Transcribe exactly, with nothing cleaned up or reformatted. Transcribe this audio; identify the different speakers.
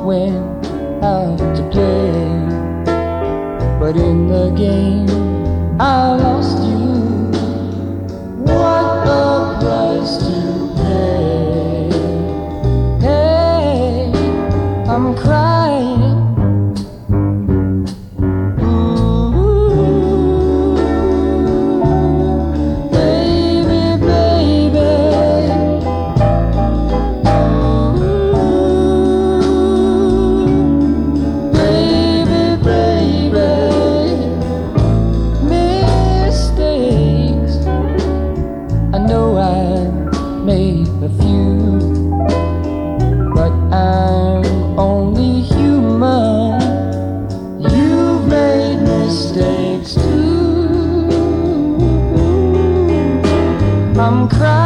Speaker 1: went out to play, but in the game I lost you. What a price to pay. Hey, I'm crying. Made a few, but I'm only human. You've made mistakes too. I'm crying.